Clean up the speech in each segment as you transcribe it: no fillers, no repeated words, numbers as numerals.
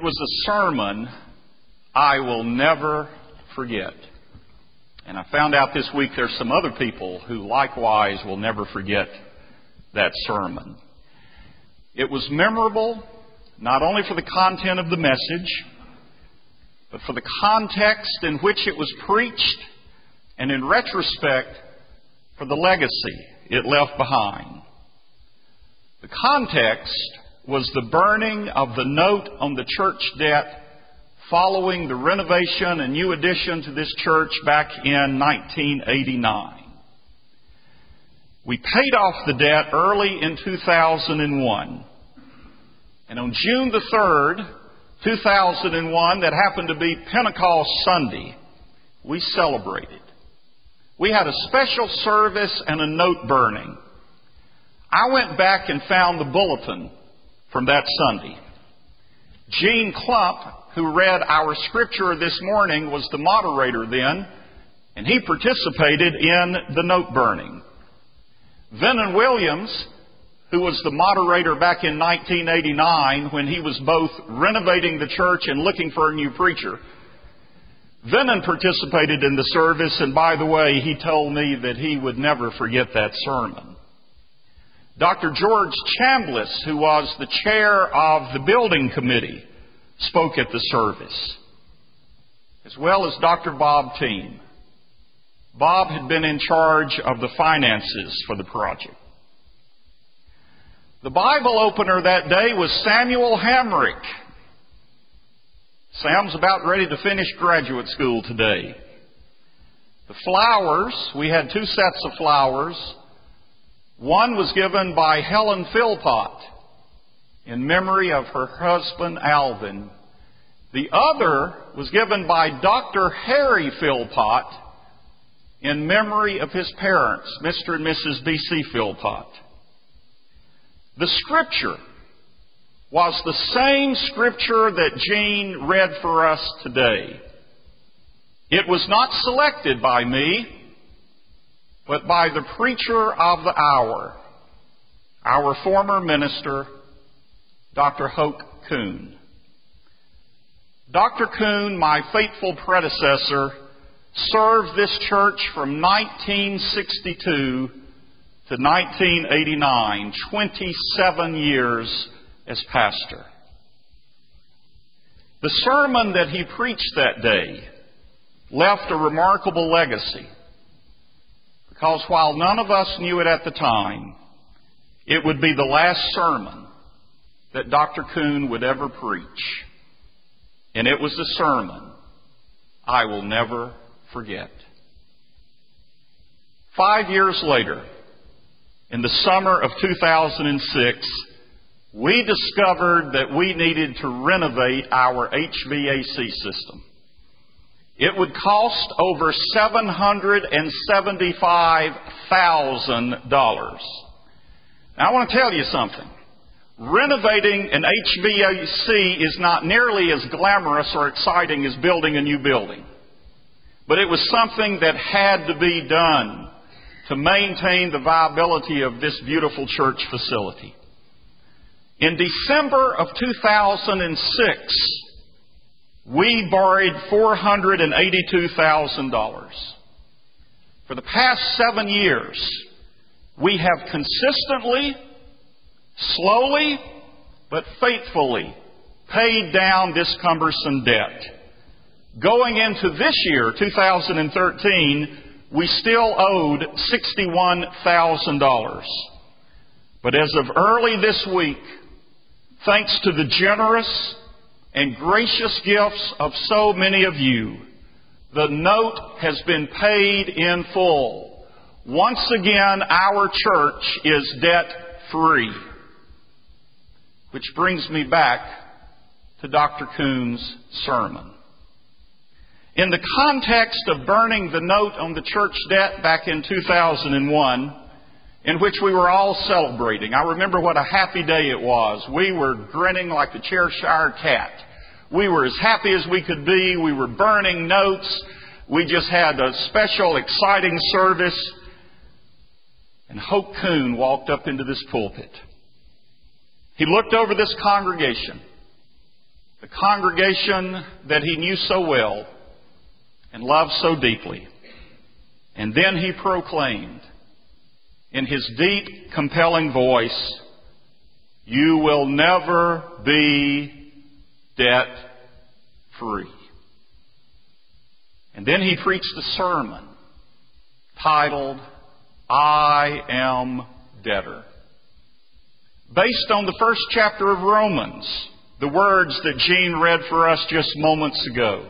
was a sermon I will never forget. And I found out this week there's some other people who likewise will never forget that sermon. It was memorable not only for the content of the message, but for the context in which it was preached, and in retrospect, for the legacy it left behind. The context was the burning of the note on the church debt following the renovation and new addition to this church back in 1989. We paid off the debt early in 2001. And on June the 3rd, 2001, that happened to be Pentecost Sunday, we celebrated. We had a special service and a note burning. I went back and found the bulletin from that Sunday. Gene Klump, who read our scripture this morning, was the moderator then, and he participated in the note burning. Vernon Williams, who was the moderator back in 1989 when he was both renovating the church and looking for a new preacher, Vernon participated in the service, and by the way, he told me that he would never forget that sermon. Dr. George Chambliss, who was the chair of the building committee, spoke at the service, as well as Dr. Bob Team. Bob had been in charge of the finances for the project. The Bible opener that day was Samuel Hamrick. Sam's about ready to finish graduate school today. The flowers, we had 2 sets of flowers. One was given by Helen Philpott in memory of her husband, Alvin. The other was given by Dr. Harry Philpott in memory of his parents, Mr. and Mrs. B.C. Philpott. The scripture was the same scripture that Gene read for us today. It was not selected by me, but by the preacher of the hour, our former minister, Dr. Hoke Kuhn. Dr. Kuhn, my faithful predecessor, served this church from 1962 to 1989, 27 years as pastor. The sermon that he preached that day left a remarkable legacy, because while none of us knew it at the time, it would be the last sermon that Dr. Kuhn would ever preach. And it was a sermon I will never forget. 5 years later, in the summer of 2006, we discovered that we needed to renovate our HVAC system. It would cost over $775,000. Now, I want to tell you something. Renovating an HVAC is not nearly as glamorous or exciting as building a new building. But it was something that had to be done to maintain the viability of this beautiful church facility. In December of 2006, we borrowed $482,000. For the past 7 years, we have consistently, slowly, but faithfully paid down this cumbersome debt. Going into this year, 2013, we still owed $61,000. But as of early this week, thanks to the generous and gracious gifts of so many of you, the note has been paid in full. Once again, our church is debt-free. Which brings me back to Dr. Kuhn's sermon. In the context of burning the note on the church debt back in 2001, in which we were all celebrating, I remember what a happy day it was. We were grinning like the Cheshire cat. We were as happy as we could be. We were burning notes. We just had a special, exciting service. And Hoke Kuhn walked up into this pulpit. He looked over this congregation, the congregation that he knew so well and loved so deeply. And then he proclaimed in his deep, compelling voice, "You will never be debt-free." And then he preached a sermon titled, "I Am Debtor," based on the first chapter of Romans, the words that Gene read for us just moments ago.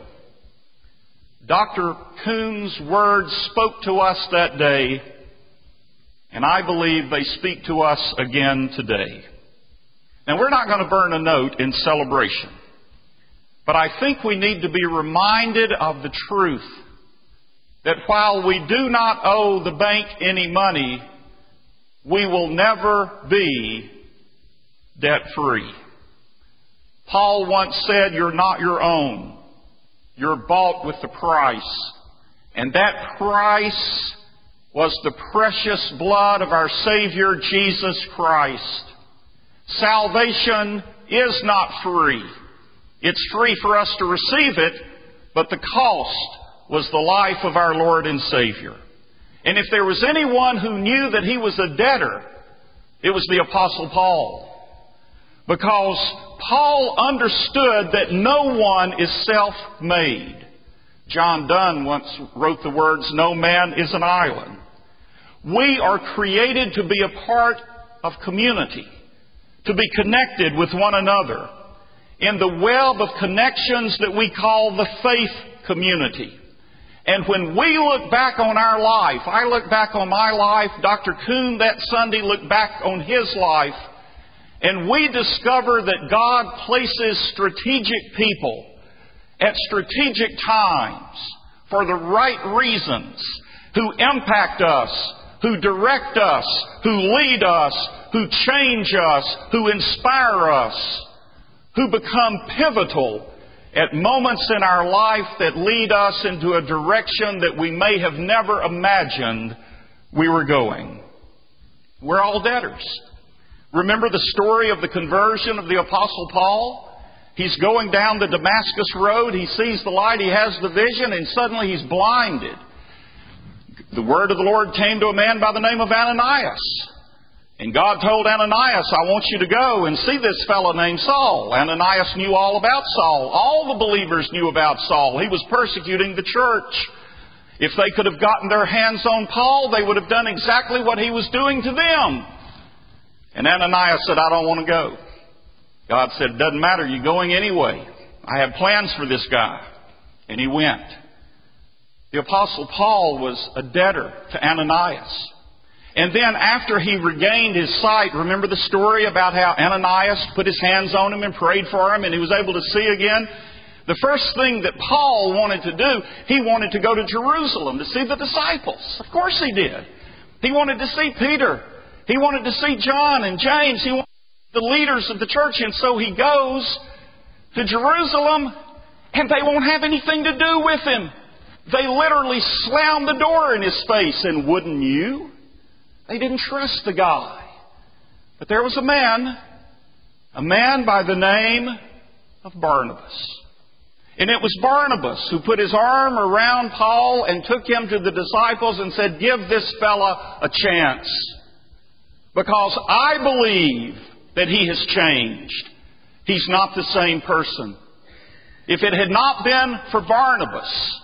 Dr. Kuhn's words spoke to us that day, and I believe they speak to us again today. Now, we're not going to burn a note in celebration, but I think we need to be reminded of the truth that while we do not owe the bank any money, we will never be debt-free. Paul once said, "You're not your own. You're bought with the price." And that price was the precious blood of our Savior, Jesus Christ. Salvation is not free. It's free for us to receive it, but the cost was the life of our Lord and Savior. And if there was anyone who knew that he was a debtor, it was the Apostle Paul. Because Paul understood that no one is self-made. John Donne once wrote the words, "No man is an island." We are created to be a part of community, to be connected with one another in the web of connections that we call the faith community. And when we look back on our life, I look back on my life, Dr. Kuhn that Sunday looked back on his life, and we discover that God places strategic people at strategic times for the right reasons, who impact us, who direct us, who lead us, who change us, who inspire us, who become pivotal at moments in our life that lead us into a direction that we may have never imagined we were going. We're all debtors. Remember the story of the conversion of the Apostle Paul? He's going down the Damascus road. He sees the light. He has the vision, and suddenly he's blinded. The word of the Lord came to a man by the name of Ananias. And God told Ananias, "I want you to go and see this fellow named Saul." Ananias knew all about Saul. All the believers knew about Saul. He was persecuting the church. If they could have gotten their hands on Paul, they would have done exactly what he was doing to them. And Ananias said, "I don't want to go." God said, "It doesn't matter. You're going anyway. I have plans for this guy." And he went. The Apostle Paul was a debtor to Ananias. And then after he regained his sight, remember the story about how Ananias put his hands on him and prayed for him and he was able to see again? The first thing that Paul wanted to do, he wanted to go to Jerusalem to see the disciples. Of course he did. He wanted to see Peter. He wanted to see John and James. He wanted the leaders of the church. And so he goes to Jerusalem and they won't have anything to do with him. They literally slammed the door in his face. And wouldn't you? They didn't trust the guy. But there was a man by the name of Barnabas. And it was Barnabas who put his arm around Paul and took him to the disciples and said, "Give this fella a chance. Because I believe that he has changed. He's not the same person." If it had not been for Barnabas,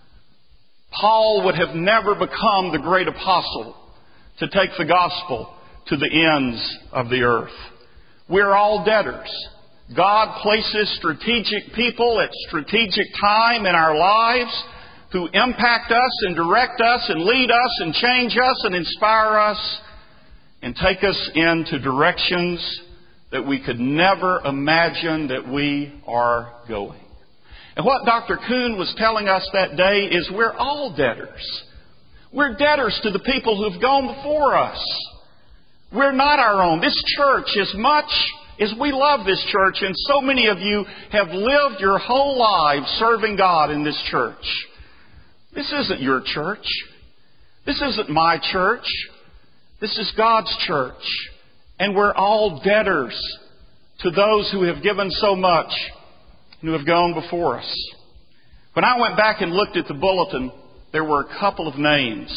Paul would have never become the great apostle to take the gospel to the ends of the earth. We're all debtors. God places strategic people at strategic time in our lives who impact us and direct us and lead us and change us and inspire us and take us into directions that we could never imagine that we are going. And what Dr. Kuhn was telling us that day is we're all debtors. We're debtors to the people who've gone before us. We're not our own. This church, as much as we love this church, and so many of you have lived your whole lives serving God in this church. This isn't your church. This isn't my church. This is God's church. And we're all debtors to those who have given so much and who have gone before us. When I went back and looked at the bulletin, there were a couple of names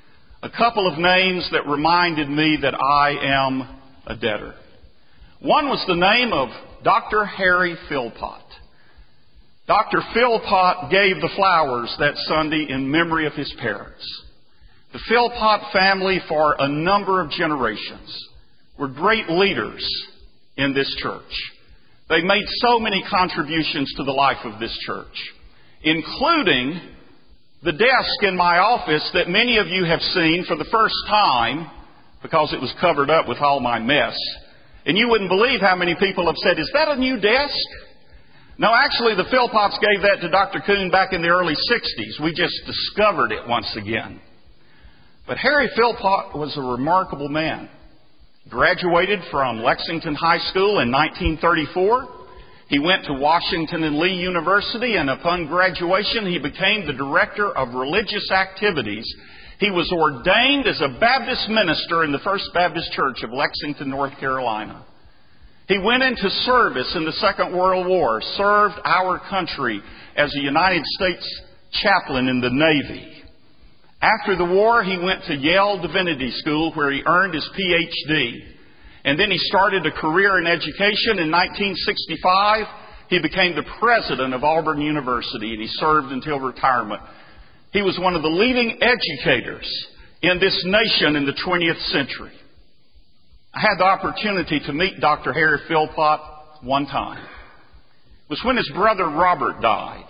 that reminded me that I am a debtor. One was the name of Dr. Harry Philpott. Dr. Philpott gave the flowers that Sunday in memory of his parents. The Philpott family, for a number of generations, were great leaders in this church. They made so many contributions to the life of this church, including the desk in my office that many of you have seen for the first time because it was covered up with all my mess. And you wouldn't believe how many people have said, "Is that a new desk?" No, actually, the Philpotts gave that to Dr. Kuhn back in the early 60s. We just discovered it once again. But Harry Philpott was a remarkable man. Graduated from Lexington High School in 1934. He went to Washington and Lee University, and upon graduation, he became the director of religious activities. He was ordained as a Baptist minister in the First Baptist Church of Lexington, North Carolina. He went into service in the Second World War, served our country as a United States chaplain in the Navy. After the war, he went to Yale Divinity School, where he earned his Ph.D. And then he started a career in education. In 1965, he became the president of Auburn University, and he served until retirement. He was one of the leading educators in this nation in the 20th century. I had the opportunity to meet Dr. Harry Philpott one time. It was when his brother Robert died.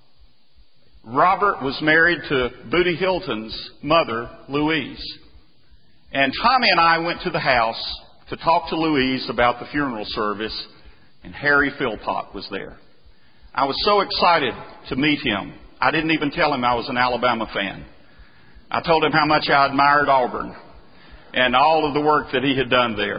Robert was married to Booty Hilton's mother, Louise. And Tommy and I went to the house to talk to Louise about the funeral service, and Harry Philpott was there. I was so excited to meet him. I didn't even tell him I was an Alabama fan. I told him how much I admired Auburn and all of the work that he had done there.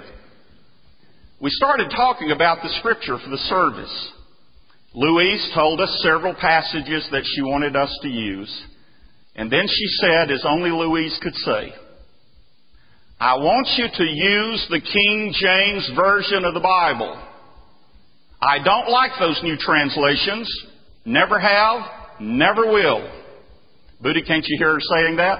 We started talking about the scripture for the service. Louise told us several passages that she wanted us to use. And then she said, as only Louise could say, "I want you to use the King James Version of the Bible. I don't like those new translations. Never have, never will." Booty, can't you hear her saying that?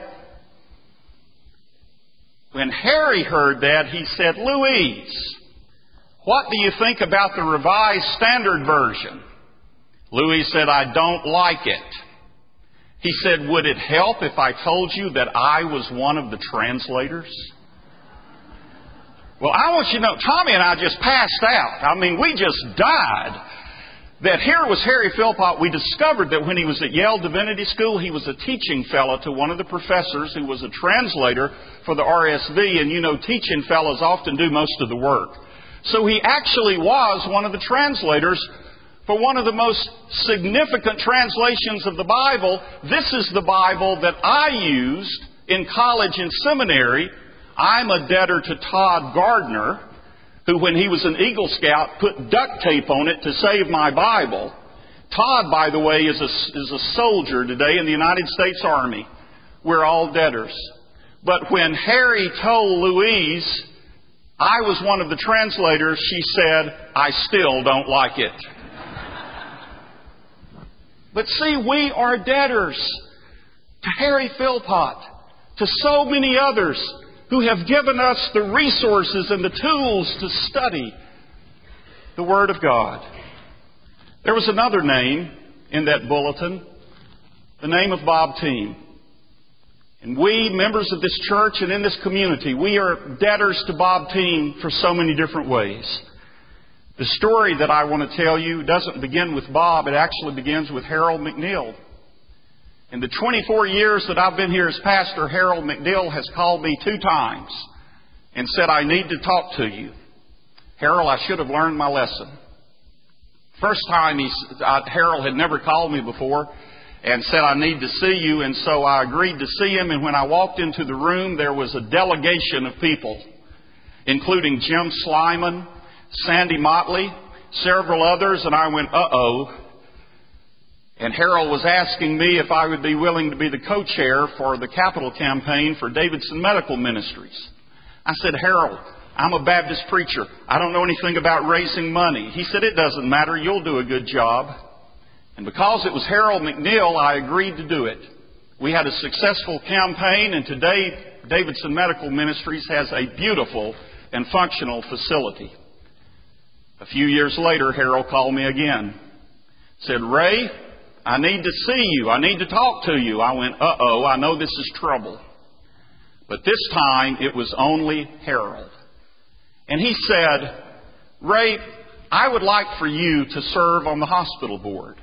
When Harry heard that, he said, "Louise, what do you think about the Revised Standard Version?" Louise said, "I don't like it." He said, "Would it help if I told you that I was one of the translators?" Well, I want you to know, Tommy and I just passed out. I mean, we just died. That here was Harry Philpott. We discovered that when he was at Yale Divinity School, he was a teaching fellow to one of the professors who was a translator for the RSV. And you know, teaching fellows often do most of the work. So he actually was one of the translators for one of the most significant translations of the Bible. This is the Bible that I used in college and seminary. I'm a debtor to Todd Gardner, who, when he was an Eagle Scout, put duct tape on it to save my Bible. Todd, by the way, is a soldier today in the United States Army. We're all debtors. But when Harry told Louise I was one of the translators, she said, "I still don't like it." But see, we are debtors to Harry Philpott, to so many others who have given us the resources and the tools to study the Word of God. There was another name in that bulletin, the name of Bob Team. And we, members of this church and in this community, we are debtors to Bob Team for so many different ways. The story that I want to tell you doesn't begin with Bob. It actually begins with Harold McNeil. In the 24 years that I've been here as pastor, Harold McNeil has called me 2 times and said, "I need to talk to you." Harold, I should have learned my lesson. First time Harold had never called me before and said, "I need to see you." And so I agreed to see him. And when I walked into the room, there was a delegation of people, including Jim Slyman, Sandy Motley, several others. And I went, uh-oh. And Harold was asking me if I would be willing to be the co-chair for the capital campaign for Davidson Medical Ministries. I said, "Harold, I'm a Baptist preacher. I don't know anything about raising money." He said, "It doesn't matter. You'll do a good job." And because it was Harold McNeil, I agreed to do it. We had a successful campaign, and today Davidson Medical Ministries has a beautiful and functional facility. A few years later, Harold called me again. Said, "Ray, I need to see you. I need to talk to you." I went, "Uh-oh, I know this is trouble." But this time, it was only Harold. And he said, "Ray, I would like for you to serve on the hospital board."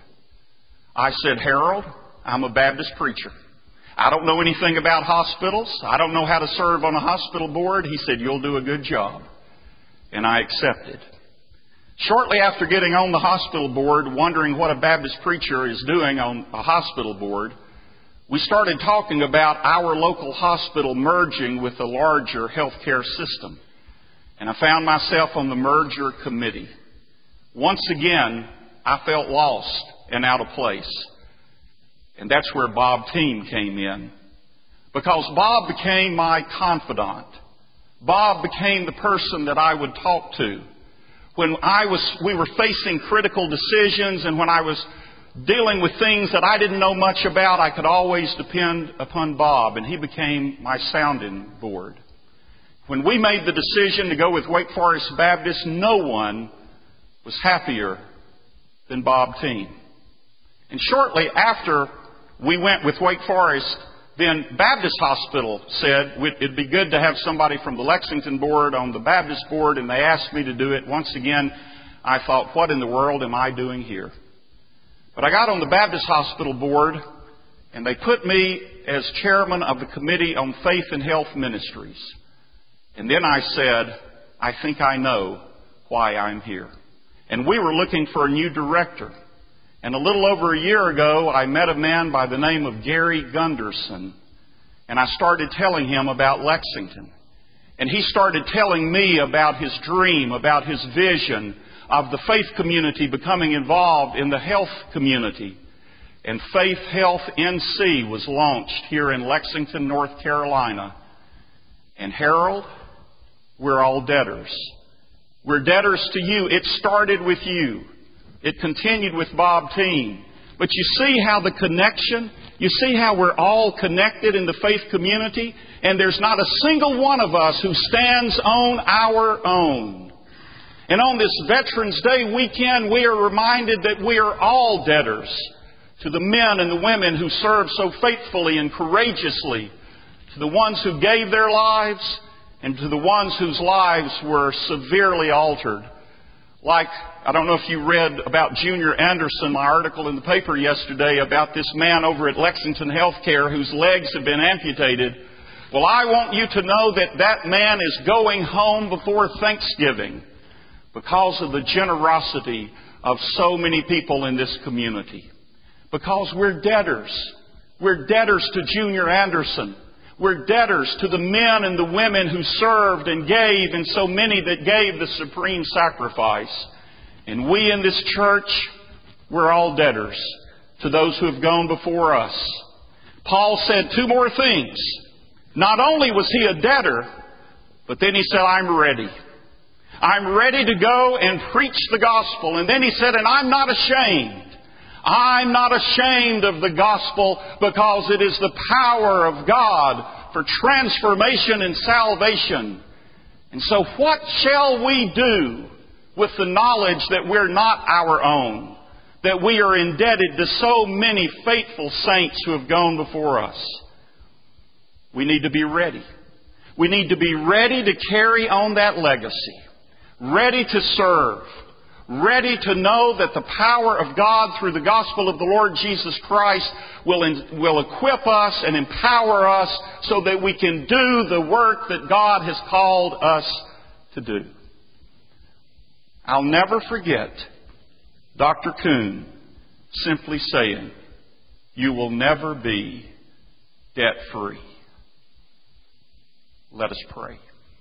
I said, "Harold, I'm a Baptist preacher. I don't know anything about hospitals. I don't know how to serve on a hospital board." He said, "You'll do a good job." And I accepted. Shortly after getting on the hospital board, wondering what a Baptist preacher is doing on a hospital board, we started talking about our local hospital merging with a larger healthcare system. And I found myself on the merger committee. Once again, I felt lost and out of place. And that's where Bob Team came in. Because Bob became my confidant. Bob became the person that I would talk to. When we were facing critical decisions, and when I was dealing with things that I didn't know much about, I could always depend upon Bob, and he became my sounding board. When we made the decision to go with Wake Forest Baptist, no one was happier than Bob Team. And shortly after we went with Wake Forest, then Baptist Hospital said it'd be good to have somebody from the Lexington board on the Baptist board, and they asked me to do it. Once again, I thought, what in the world am I doing here? But I got on the Baptist Hospital board, and they put me as chairman of the Committee on Faith and Health Ministries. And then I said, I think I know why I'm here. And we were looking for a new director. And a little over a year ago, I met a man by the name of Gary Gunderson, and I started telling him about Lexington. And he started telling me about his dream, about his vision of the faith community becoming involved in the health community. And Faith Health NC was launched here in Lexington, North Carolina. And Harold, we're all debtors. We're debtors to you. It started with you. It continued with Bob Team. But you see how the connection, you see how we're all connected in the faith community, and there's not a single one of us who stands on our own. And on this Veterans Day weekend, we are reminded that we are all debtors to the men and the women who served so faithfully and courageously, to the ones who gave their lives, and to the ones whose lives were severely altered. Like, I don't know if you read about Junior Anderson, my article in the paper yesterday about this man over at Lexington Healthcare whose legs have been amputated. Well, I want you to know that that man is going home before Thanksgiving because of the generosity of so many people in this community. Because we're debtors. We're debtors to Junior Anderson. We're debtors to the men and the women who served and gave, and so many that gave the supreme sacrifice. And we in this church, we're all debtors to those who have gone before us. Paul said two more things. Not only was he a debtor, but then he said, I'm ready. I'm ready to go and preach the gospel. And then he said, and I'm not ashamed. I'm not ashamed of the gospel because it is the power of God for transformation and salvation. And so what shall we do with the knowledge that we're not our own, that we are indebted to so many faithful saints who have gone before us? We need to be ready. We need to be ready to carry on that legacy, ready to serve, ready to know that the power of God through the gospel of the Lord Jesus Christ will equip us and empower us so that we can do the work that God has called us to do. I'll never forget Dr. Kuhn simply saying, you will never be debt-free. Let us pray.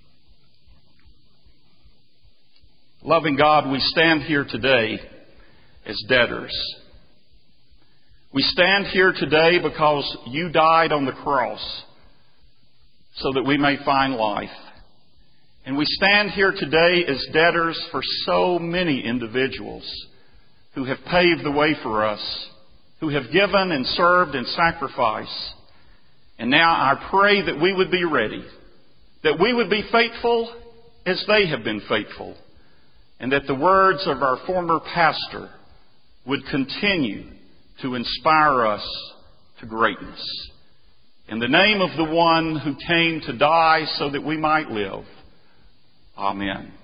Loving God, we stand here today as debtors. We stand here today because you died on the cross so that we may find life. And we stand here today as debtors for so many individuals who have paved the way for us who have given and served and sacrificed. And now I pray that we would be ready, that we would be faithful as they have been faithful, and that the words of our former pastor would continue to inspire us to greatness. In the name of the one who came to die so that we might live. Amen.